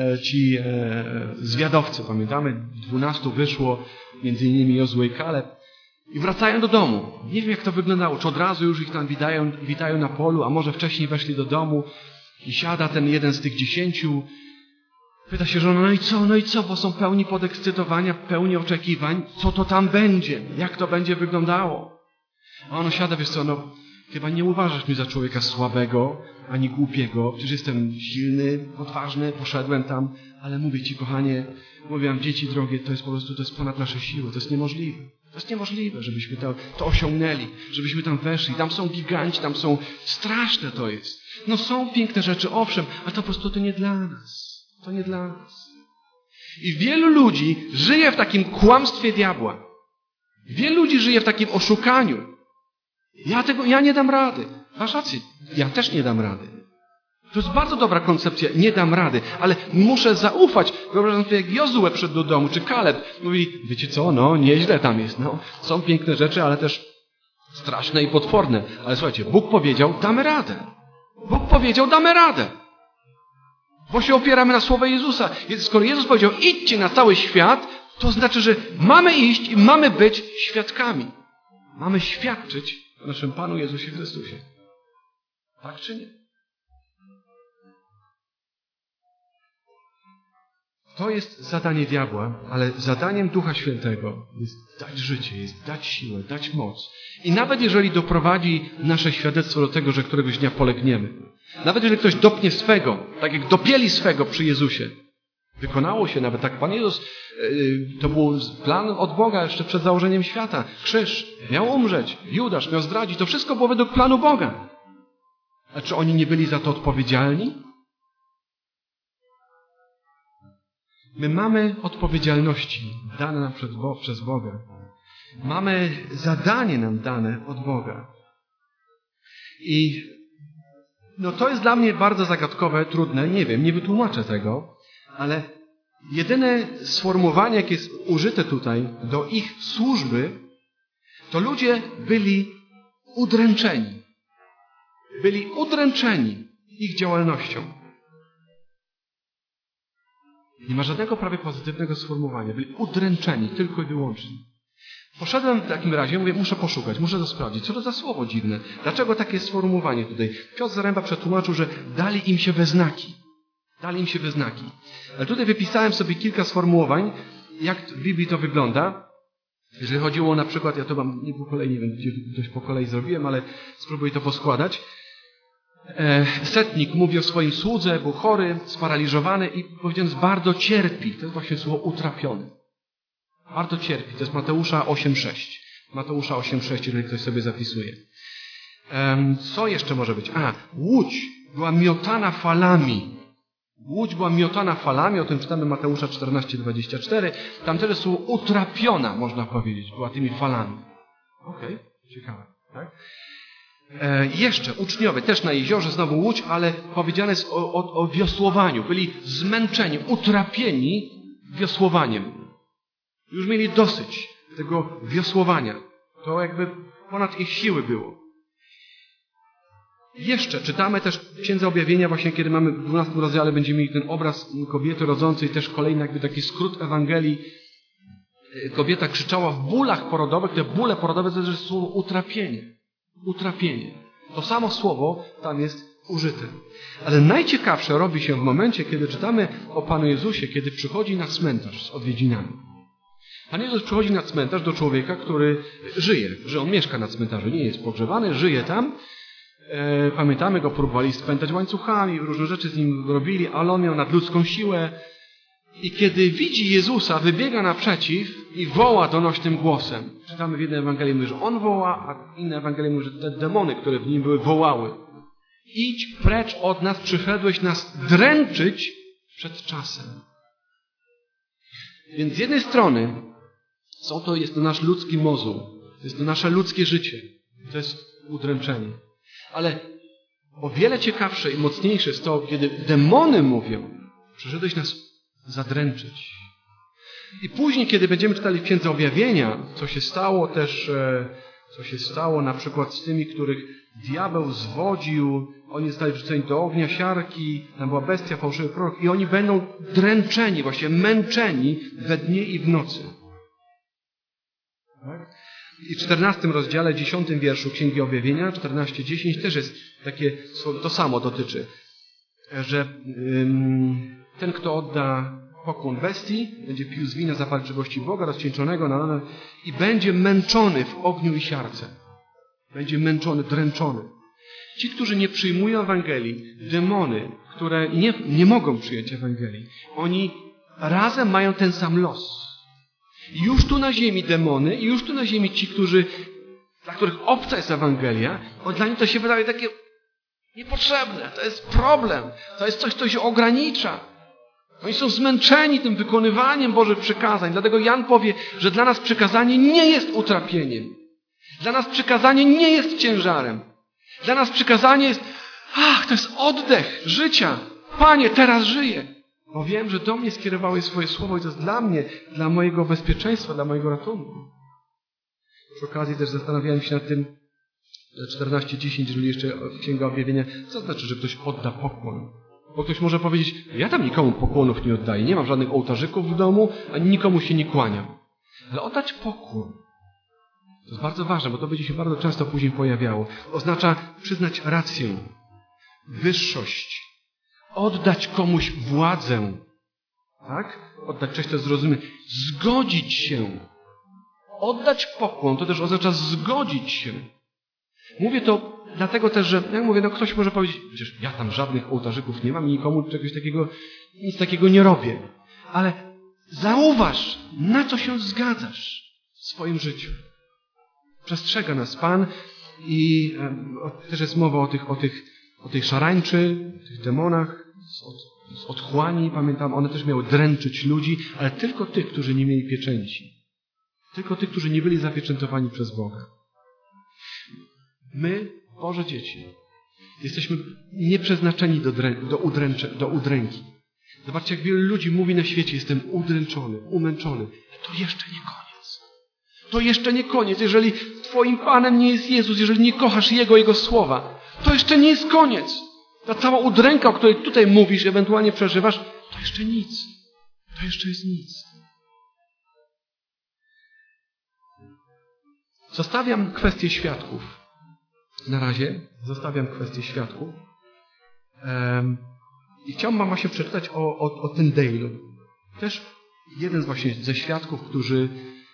zwiadowcy, pamiętamy, 12 wyszło, między innymi Jozue i Kaleb, i wracają do domu. Nie wiem, jak to wyglądało, czy od razu już ich tam witają na polu, a może wcześniej weszli do domu i siada ten jeden z tych 10, pyta się żona, no i co, bo są pełni podekscytowania, pełni oczekiwań, co to tam będzie, jak to będzie wyglądało. A ono siada, wiesz co, no chyba nie uważasz mnie za człowieka słabego, ani głupiego. Przecież jestem silny, odważny, poszedłem tam, ale mówię ci, kochanie, mówiłam, dzieci drogie, to jest po prostu, to jest ponad nasze siły, to jest niemożliwe. To jest niemożliwe, żebyśmy to osiągnęli, żebyśmy tam weszli. Tam są giganci, tam są, straszne to jest. No są piękne rzeczy, owszem, ale to po prostu to nie dla nas. To nie dla nas. I wielu ludzi żyje w takim kłamstwie diabła. Wielu ludzi żyje w takim oszukaniu. Ja nie dam rady. Masz rację, ja też nie dam rady. To jest bardzo dobra koncepcja, nie dam rady, ale muszę zaufać. Wyobrażam sobie, jak Jozue przyszedł do domu, czy Kaleb. Mówi, wiecie co, no nieźle tam jest. No, są piękne rzeczy, ale też straszne i potworne. Ale słuchajcie, Bóg powiedział, damy radę. Bóg powiedział, damy radę. Bo się opieramy na słowie Jezusa. Skoro Jezus powiedział, idźcie na cały świat, to znaczy, że mamy iść i mamy być świadkami. Mamy świadczyć o naszym Panu Jezusie Chrystusie. Tak czy nie? To jest zadanie diabła, ale zadaniem Ducha Świętego jest dać życie, jest dać siłę, dać moc. I nawet jeżeli doprowadzi nasze świadectwo do tego, że któregoś dnia polegniemy, nawet jeżeli ktoś dopnie swego, tak jak dopieli swego przy Jezusie, wykonało się nawet tak. Pan Jezus, to był plan od Boga jeszcze przed założeniem świata. Krzyż, miał umrzeć, Judasz miał zdradzić. To wszystko było według planu Boga. A czy oni nie byli za to odpowiedzialni? My mamy odpowiedzialności dane nam przez Boga. Mamy zadanie nam dane od Boga. I to jest dla mnie bardzo zagadkowe, trudne. Nie wiem, nie wytłumaczę tego, ale jedyne sformułowanie, jakie jest użyte tutaj do ich służby, to ludzie byli udręczeni. Byli udręczeni ich działalnością. Nie ma żadnego prawie pozytywnego sformułowania. Byli udręczeni tylko i wyłącznie. Poszedłem w takim razie, mówię, muszę poszukać, muszę to sprawdzić. Co to za słowo dziwne? Dlaczego takie sformułowanie tutaj? Piotr Zaręba przetłumaczył, że dali im się we znaki. Dali im się we znaki. Ale tutaj wypisałem sobie kilka sformułowań, jak w Biblii to wygląda. Jeżeli chodziło na przykład, ja to mam nie po kolei, nie wiem, gdzie coś po kolei zrobiłem, ale spróbuję to poskładać. Setnik mówi o swoim słudze, był chory, sparaliżowany i powiedziałem, bardzo cierpi. To jest właśnie słowo utrapiony. Bardzo cierpi. To jest Mateusza 8,6. Mateusza 8,6, jeżeli ktoś sobie zapisuje. Co jeszcze może być? Łódź była miotana falami. Łódź była miotana falami, o tym czytamy Mateusza 14:24. Tam też słowo utrapiona, można powiedzieć, była tymi falami. Okej, ciekawe. Tak? Jeszcze uczniowie, też na jeziorze, znowu łódź, ale powiedziane jest o wiosłowaniu. Byli zmęczeni, utrapieni wiosłowaniem. Już mieli dosyć tego wiosłowania. To jakby ponad ich siły było. Jeszcze czytamy też w Księdze Objawienia, właśnie kiedy mamy w 12 rozdziale, będziemy mieli ten obraz kobiety rodzącej, też kolejny jakby taki skrót Ewangelii. Kobieta krzyczała w bólach porodowych. Te bóle porodowe to jest słowo utrapienie. Utrapienie. To samo słowo tam jest użyte. Ale najciekawsze robi się w momencie, kiedy czytamy o Panu Jezusie, kiedy przychodzi na cmentarz z odwiedzinami. Pan Jezus przychodzi na cmentarz do człowieka, który żyje, że on mieszka na cmentarzu, nie jest pogrzebany, żyje tam. Pamiętamy go, próbowali spętać łańcuchami, różne rzeczy z nim robili, ale on miał nadludzką siłę. I kiedy widzi Jezusa, wybiega naprzeciw i woła donośnym głosem. Czytamy w jednej Ewangelii, mówi, że on woła, a inna Ewangelia mówi, że te demony, które w nim były, wołały. Idź precz od nas, przyszedłeś nas dręczyć przed czasem. Więc z jednej strony jest to nasz ludzki mozuł, jest to nasze ludzkie życie, to jest udręczenie. Ale o wiele ciekawsze i mocniejsze jest to, kiedy demony mówią, przyszedłeś nas zadręczyć. I później, kiedy będziemy czytali w Księdze Objawienia, co się stało na przykład z tymi, których diabeł zwodził, oni zostali wrzuceni do ognia siarki, tam była bestia, fałszywy prorok i oni będą dręczeni, właśnie męczeni we dnie i w nocy. Tak? I w 14 rozdziale, 10 wierszu Księgi Objawienia, 14:10 też jest takie, to samo dotyczy, że ten, kto odda pokłon bestii, będzie pił z wina zapalczywości Boga, rozcieńczonego i będzie męczony w ogniu i siarce. Będzie męczony, dręczony. Ci, którzy nie przyjmują Ewangelii, demony, które nie mogą przyjąć Ewangelii, oni razem mają ten sam los. Już tu na ziemi demony i już tu na ziemi ci, dla których obca jest Ewangelia, dla nich to się wydaje takie niepotrzebne. To jest problem. To jest coś, co się ogranicza. Oni są zmęczeni tym wykonywaniem Bożych przykazań. Dlatego Jan powie, że dla nas przykazanie nie jest utrapieniem. Dla nas przykazanie nie jest ciężarem. Dla nas przykazanie jest, to jest oddech życia. Panie, teraz żyję. Bo wiem, że do mnie skierowałeś swoje słowo i to jest dla mnie, dla mojego bezpieczeństwa, dla mojego ratunku. Przy okazji też zastanawiałem się nad tym 14:10, jeżeli jeszcze Księga Objawienia, co znaczy, że ktoś odda pokłon. Bo ktoś może powiedzieć, ja tam nikomu pokłonów nie oddaję, nie mam żadnych ołtarzyków w domu, ani nikomu się nie kłaniam. Ale oddać pokłon, to jest bardzo ważne, bo to będzie się bardzo często później pojawiało. Oznacza przyznać rację, wyższość, oddać komuś władzę. Tak? Oddać cześć to jest zrozumieć. Zgodzić się. Oddać pokłon to też oznacza zgodzić się. Mówię to dlatego też, że jak mówię, ktoś może powiedzieć, przecież ja tam żadnych ołtarzyków nie mam i nikomu nic takiego nie robię. Ale zauważ, na co się zgadzasz w swoim życiu. Przestrzega nas Pan i też jest mowa o tej szarańczy, tych demonach, z otchłani, pamiętam, one też miały dręczyć ludzi, ale tylko tych, którzy nie mieli pieczęci. Tylko tych, którzy nie byli zapieczętowani przez Boga. My, Boże dzieci, jesteśmy nieprzeznaczeni do udręki. Zobaczcie, jak wielu ludzi mówi na świecie, jestem udręczony, umęczony. To jeszcze nie koniec. To jeszcze nie koniec. Jeżeli Twoim Panem nie jest Jezus, jeżeli nie kochasz Jego słowa, to jeszcze nie jest koniec. Ta cała udręka, o której tutaj mówisz, ewentualnie przeżywasz, to jeszcze nic. To jeszcze jest nic. Zostawiam kwestię świadków. Na razie zostawiam kwestię świadków. I chciałbym wam właśnie przeczytać o Tyndale'u. Też jeden właśnie ze świadków, którzy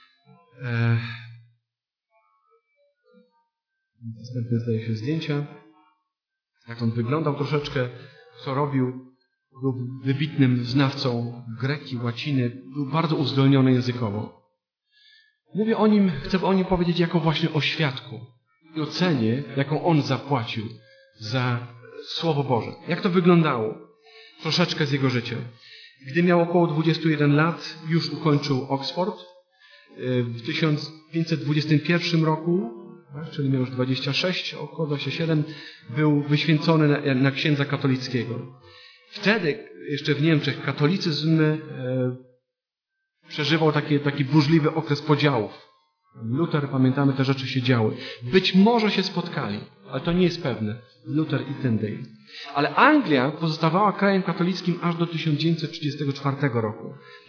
następne zdaje się zdjęcia. Jak on wyglądał troszeczkę, co robił. Był wybitnym znawcą greki, łaciny. Był bardzo uzdolniony językowo. Chcę o nim powiedzieć jako właśnie o świadku i o cenie, jaką on zapłacił za Słowo Boże. Jak to wyglądało? Troszeczkę z jego życia. Gdy miał około 21 lat, już ukończył Oxford. W 1521 roku, czyli miał już 26, około 27, był wyświęcony na księdza katolickiego. Wtedy, jeszcze w Niemczech, katolicyzm przeżywał taki burzliwy okres podziałów. Luther, pamiętamy, te rzeczy się działy. Być może się spotkali, ale to nie jest pewne. Luther i Tyndale. Ale Anglia pozostawała krajem katolickim aż do 1934 roku.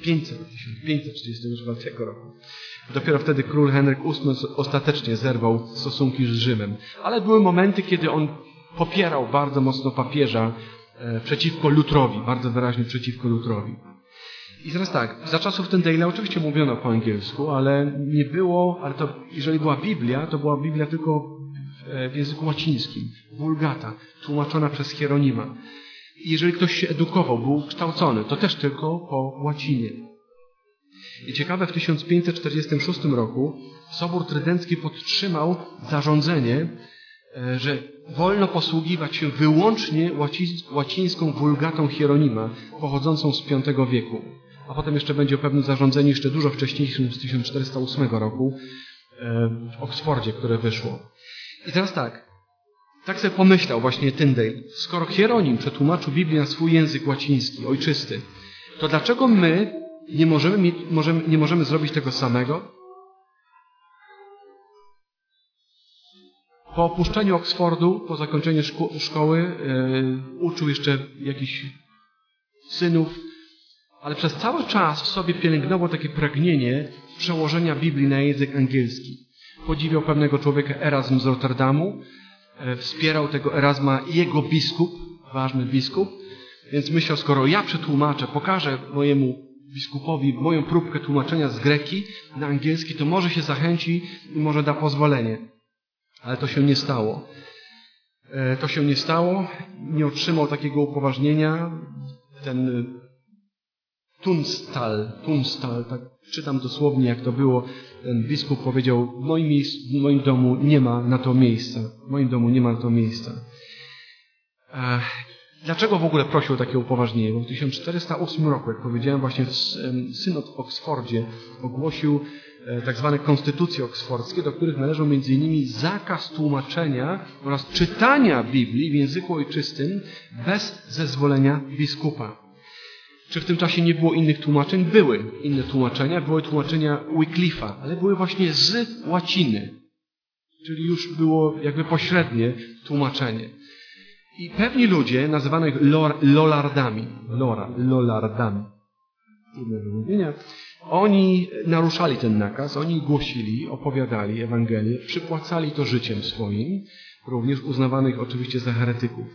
534 roku. Dopiero wtedy król Henryk VIII ostatecznie zerwał stosunki z Rzymem. Ale były momenty, kiedy on popierał bardzo mocno papieża przeciwko Lutrowi, bardzo wyraźnie przeciwko Lutrowi. I teraz tak, za czasów Tyndale'a oczywiście mówiono po angielsku, ale nie było, ale to, jeżeli była Biblia, to była Biblia tylko w języku łacińskim, Vulgata, tłumaczona przez Hieronima. I jeżeli ktoś się edukował, był kształcony, to też tylko po łacinie. I ciekawe, w 1546 roku Sobór Trydencki podtrzymał zarządzenie, że wolno posługiwać się wyłącznie łacińską Vulgatą Hieronima, pochodzącą z V wieku. A potem jeszcze będzie o pewnym zarządzeniu jeszcze dużo wcześniejszym, z 1408 roku, w Oksfordzie, które wyszło. I teraz tak sobie pomyślał właśnie Tyndale. Skoro Hieronim przetłumaczył Biblię na swój język łaciński, ojczysty, to dlaczego my nie możemy zrobić tego samego? Po opuszczeniu Oksfordu, po zakończeniu szkoły, uczył jeszcze jakichś synów, ale przez cały czas w sobie pielęgnował takie pragnienie przełożenia Biblii na język angielski. Podziwiał pewnego człowieka, Erasm z Rotterdamu, wspierał tego Erasma jego biskup, ważny biskup, więc myślał, skoro ja przetłumaczę, pokażę mojemu biskupowi moją próbkę tłumaczenia z greki na angielski, to może się zachęci i może da pozwolenie. Ale to się nie stało. Nie otrzymał takiego upoważnienia. Ten Tunstall, tak czytam dosłownie jak to było, ten biskup powiedział, w moim domu nie ma na to miejsca. Dlaczego w ogóle prosił o takie upoważnienie? Bo w 1408 roku, jak powiedziałem, właśnie synod w Oksfordzie ogłosił tak zwane konstytucje oksfordzkie, do których należał m.in. zakaz tłumaczenia oraz czytania Biblii w języku ojczystym bez zezwolenia biskupa. Czy w tym czasie nie było innych tłumaczeń? Były inne tłumaczenia. Były tłumaczenia Wycliffe'a, ale były właśnie z łaciny. Czyli już było jakby pośrednie tłumaczenie. I pewni ludzie, nazywanych Lollardami, trudne wymówienia, oni naruszali ten nakaz, oni głosili, opowiadali Ewangelię, przypłacali to życiem swoim, również uznawanych oczywiście za heretyków.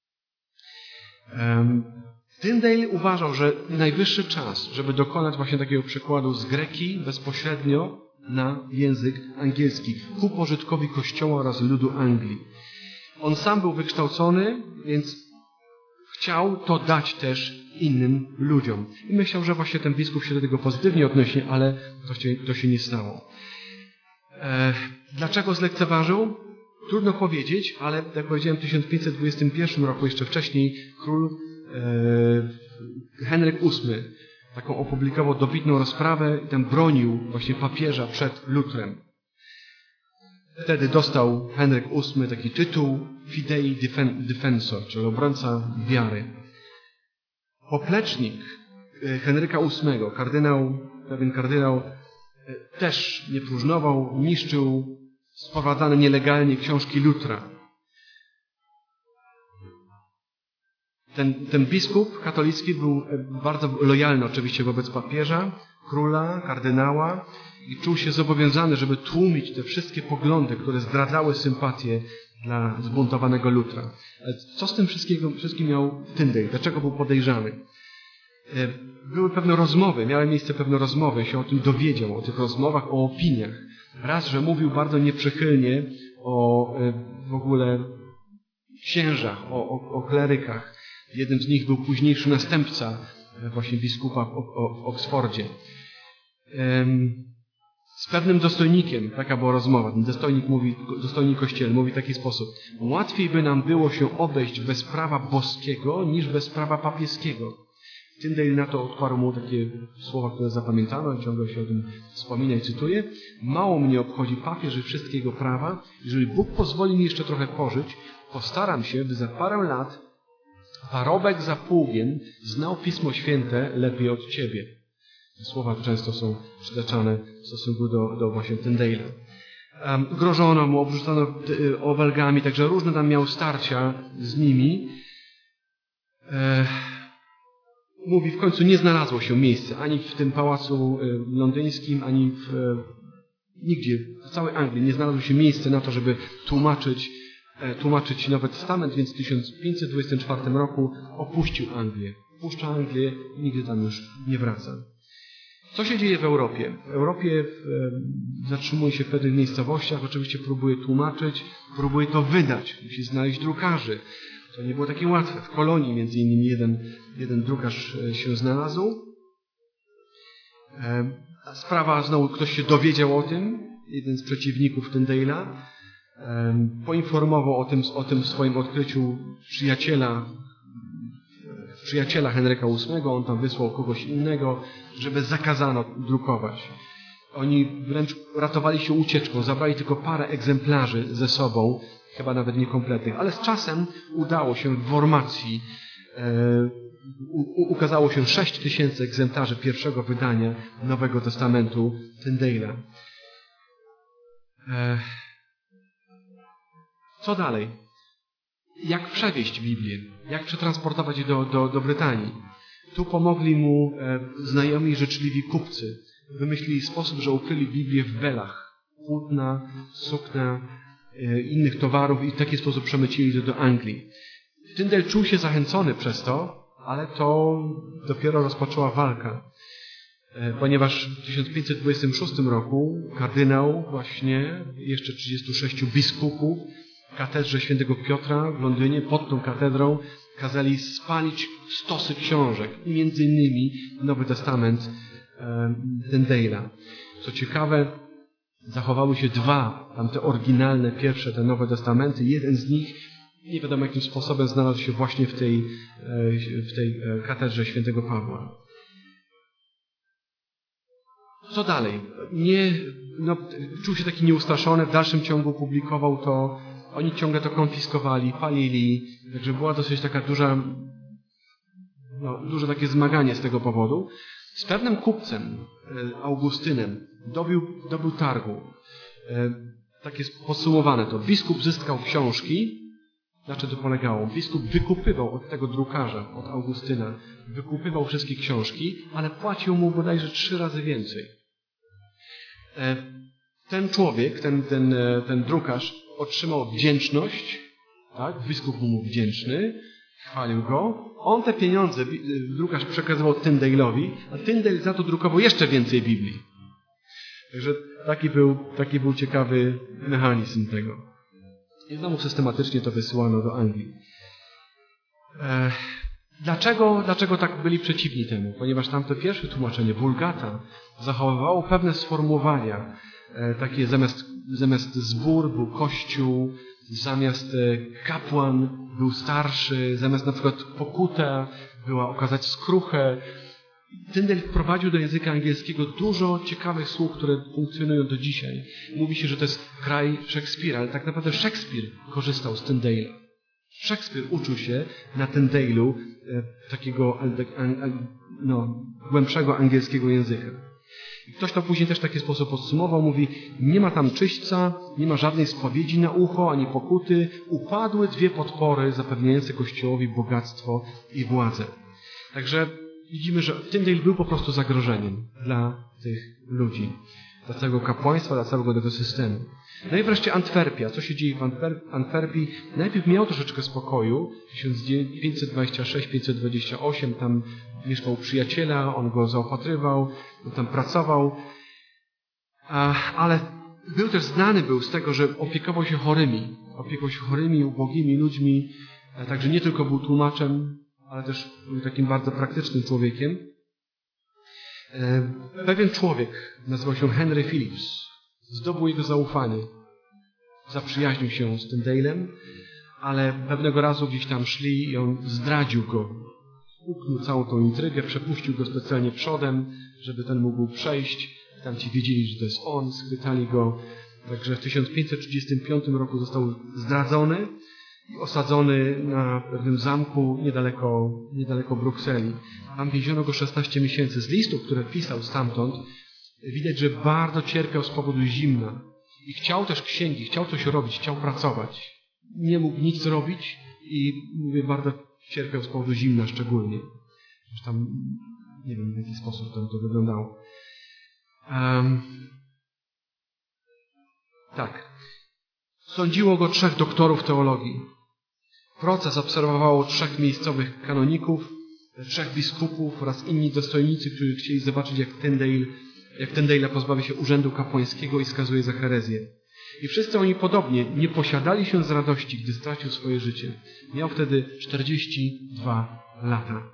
Tyndale uważał, że najwyższy czas, żeby dokonać właśnie takiego przykładu z greki bezpośrednio na język angielski, ku pożytkowi Kościoła oraz ludu Anglii. On sam był wykształcony, więc chciał to dać też innym ludziom. I myślał, że właśnie ten biskup się do tego pozytywnie odnosi, ale to się nie stało. Dlaczego zlekceważył? Trudno powiedzieć, ale jak powiedziałem, w 1521 roku, jeszcze wcześniej, król Henryk VIII taką opublikował dobitną rozprawę i tam bronił właśnie papieża przed Lutrem. Wtedy dostał Henryk VIII taki tytuł Fidei Defensor, czyli obrońca wiary. Poplecznik Henryka VIII, pewien kardynał, też nie próżnował, niszczył sprowadzane nielegalnie książki Lutra. Ten biskup katolicki był bardzo lojalny oczywiście wobec papieża, króla, kardynała i czuł się zobowiązany, żeby tłumić te wszystkie poglądy, które zdradzały sympatię dla zbuntowanego Lutra. Ale co z tym wszystkim miał Tyndale? Dlaczego był podejrzany? Miały miejsce pewne rozmowy, się o tym dowiedział, o tych rozmowach, o opiniach. Raz, że mówił bardzo nieprzychylnie o w ogóle księżach, o klerykach. Jednym z nich był późniejszy następca właśnie biskupa w Oksfordzie. Z pewnym dostojnikiem, taka była rozmowa, ten dostojnik kościelny mówi w taki sposób: łatwiej by nam było się obejść bez prawa boskiego niż bez prawa papieskiego. Tyndale na to odparł mu takie słowa, które zapamiętano i ciągle się o tym wspomina i cytuje: mało mnie obchodzi papież i wszystkie jego prawa. Jeżeli Bóg pozwoli mi jeszcze trochę pożyć, postaram się, by za parę lat parobek za pługiem znał Pismo Święte lepiej od Ciebie. Słowa często są przytaczane w stosunku do właśnie Tyndale'a. Grożono mu, obrzucano obelgami, także różne tam miał starcia z nimi. Mówi, w końcu nie znalazło się miejsce ani w tym pałacu londyńskim, ani nigdzie, w całej Anglii nie znalazło się miejsce na to, żeby tłumaczyć tłumaczyć Nowy Testament, więc w 1524 roku opuścił Anglię. Opuszcza Anglię i nigdy tam już nie wraca. Co się dzieje w Europie? W Europie zatrzymuje się w pewnych miejscowościach, oczywiście próbuje tłumaczyć, próbuje to wydać, musi znaleźć drukarzy. To nie było takie łatwe. W Kolonii między innymi jeden drukarz się znalazł. Sprawa, znowu ktoś się dowiedział o tym, jeden z przeciwników Tyndale'a, poinformował o tym swoim odkryciu przyjaciela Henryka VIII, on tam wysłał kogoś innego, żeby zakazano drukować. Oni wręcz ratowali się ucieczką, zabrali tylko parę egzemplarzy ze sobą, chyba nawet niekompletnych, ale z czasem udało się w Wormacji, ukazało się 6000 egzemplarzy pierwszego wydania Nowego Testamentu Tyndale'a. Co dalej? Jak przewieźć Biblię? Jak przetransportować je do Brytanii? Tu pomogli mu znajomi, życzliwi kupcy. Wymyślili sposób, że ukryli Biblię w belach. Płótna, sukna, innych towarów i w taki sposób przemycili to do Anglii. Tyndale czuł się zachęcony przez to, ale to dopiero rozpoczęła walka. Ponieważ w 1526 roku kardynał właśnie, jeszcze 36 biskupów w katedrze świętego Piotra w Londynie, pod tą katedrą kazali spalić stosy książek i między innymi Nowy Testament Tyndale'a. Co ciekawe, zachowały się dwa, tamte oryginalne, pierwsze, te Nowe Testamenty. Jeden z nich, nie wiadomo jakim sposobem, znalazł się właśnie w tej katedrze świętego Pawła. Co dalej? Czuł się taki nieustraszony, w dalszym ciągu publikował to, oni ciągle to konfiskowali, palili, także była dosyć taka duże takie zmaganie z tego powodu. Z pewnym kupcem, Augustynem, dobył targu. Tak jest podsumowane to. Biskup zyskał książki. Na czym to polegało? Biskup wykupywał od tego drukarza, od Augustyna, wykupywał wszystkie książki, ale płacił mu bodajże 3 razy więcej. Ten człowiek, ten drukarz otrzymał wdzięczność, tak? Biskup był mu wdzięczny, chwalił go. On te pieniądze, drukarz przekazywał Tyndale'owi, a Tyndale za to drukował jeszcze więcej Biblii. Także taki był ciekawy mechanizm tego. I znowu systematycznie to wysyłano do Anglii. Dlaczego tak byli przeciwni temu? Ponieważ tamto pierwsze tłumaczenie, Vulgata, zachowywało pewne sformułowania. Takie zamiast zbór był kościół, zamiast kapłan był starszy, zamiast na przykład pokuta była okazać skruchę. Tyndale wprowadził do języka angielskiego dużo ciekawych słów, które funkcjonują do dzisiaj. Mówi się, że to jest kraj Szekspira, ale tak naprawdę Szekspir korzystał z Tyndale'a. Szekspir uczył się na Tyndale'u takiego głębszego angielskiego języka. I ktoś to później też w taki sposób podsumował, mówi, nie ma tam czyśćca, nie ma żadnej spowiedzi na ucho, ani pokuty, upadły 2 podpory zapewniające Kościołowi bogactwo i władzę. Także widzimy, że Tyndale był po prostu zagrożeniem dla tych ludzi, dla całego kapłaństwa, dla całego tego systemu. No i wreszcie Antwerpia. Co się dzieje w Antwerpii? Najpierw miał troszeczkę spokoju. 1526-1528 tam mieszkał przyjaciela, on go zaopatrywał, on tam pracował. Ale znany był z tego, że opiekował się chorymi, ubogimi ludźmi. Także nie tylko był tłumaczem, ale też był takim bardzo praktycznym człowiekiem. Pewien człowiek, nazywał się Henry Phillips, zdobył jego zaufanie. Zaprzyjaźnił się z Tyndale'em, ale pewnego razu gdzieś tam szli i on zdradził go. Uknął całą tą intrygę, przepuścił go specjalnie przodem, żeby ten mógł przejść. Tamci wiedzieli, że to jest on, schwytali go. Także w 1535 roku został zdradzony i osadzony na pewnym zamku niedaleko Brukseli. Tam więziono go 16 miesięcy. Z listów, które pisał stamtąd, widać, że bardzo cierpiał z powodu zimna. I chciał też księgi, chciał coś robić, chciał pracować. Nie mógł nic robić i bardzo cierpiał z powodu zimna szczególnie. Tam nie wiem, w jaki sposób tam to wyglądało. Tak. Sądziło go 3 doktorów teologii. Proces obserwowało 3 miejscowych kanoników, 3 biskupów oraz inni dostojnicy, którzy chcieli zobaczyć, jak Tyndale pozbawi się urzędu kapłańskiego i skazuje za herezję. I wszyscy oni podobnie nie posiadali się z radości, gdy stracił swoje życie. Miał wtedy 42 lata.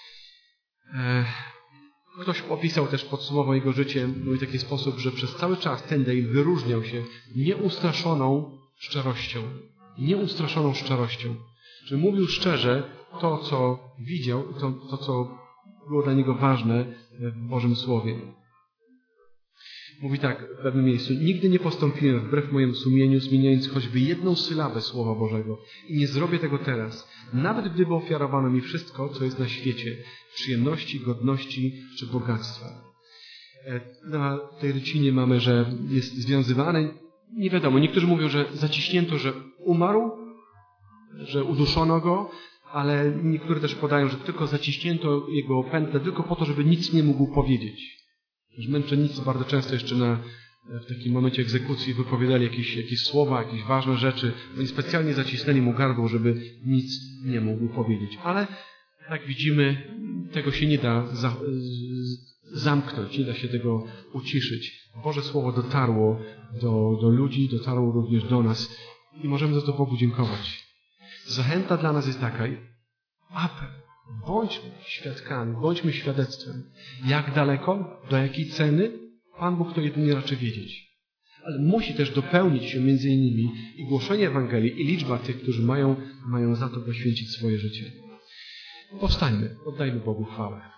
Ktoś opisał też, podsumował jego życie w taki sposób, że przez cały czas Tyndale wyróżniał się nieustraszoną szczerością. Nieustraszoną szczerością. Że mówił szczerze to, co widział, to, co było dla niego ważne w Bożym Słowie. Mówi tak w pewnym miejscu: nigdy nie postąpiłem wbrew mojemu sumieniu, zmieniając choćby jedną sylabę Słowa Bożego. I nie zrobię tego teraz, nawet gdyby ofiarowano mi wszystko, co jest na świecie, przyjemności, godności czy bogactwa. Na tej rycinie mamy, że jest związywany. Nie wiadomo, niektórzy mówią, że zaciśnięto, że umarł, że uduszono go, ale niektórzy też podają, że tylko zaciśnięto jego pętlę tylko po to, żeby nic nie mógł powiedzieć. Że męczennicy bardzo często jeszcze w takim momencie egzekucji wypowiadali jakieś słowa, jakieś ważne rzeczy. Oni specjalnie zacisnęli mu gardło, żeby nic nie mógł powiedzieć. Ale jak widzimy, tego się nie da zamknąć, nie da się tego uciszyć. Boże Słowo dotarło do ludzi, dotarło również do nas i możemy za to Bogu dziękować. Zachęta dla nas jest taka: apel. Bądźmy świadkami, bądźmy świadectwem. Jak daleko, do jakiej ceny, Pan Bóg to jedynie raczy wiedzieć. Ale musi też dopełnić się między innymi i głoszenie Ewangelii, i liczba tych, którzy mają za to poświęcić swoje życie. Powstańmy, oddajmy Bogu chwałę.